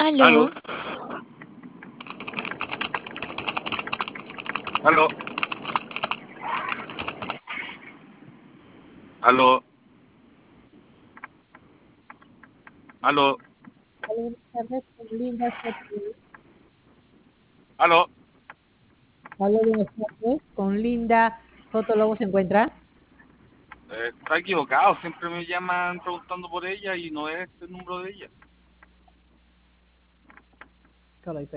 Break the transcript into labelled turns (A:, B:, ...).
A: Aló.
B: Aló. Aló. Aló. Aló.
C: Hola, buenas tardes, con Linda Soto.
B: Aló.
C: Hola, buenas tardes, con Linda Soto Lobo se encuentra.
B: Está equivocado. Siempre me llaman preguntando por ella y no es el número de ella.
C: Correcto.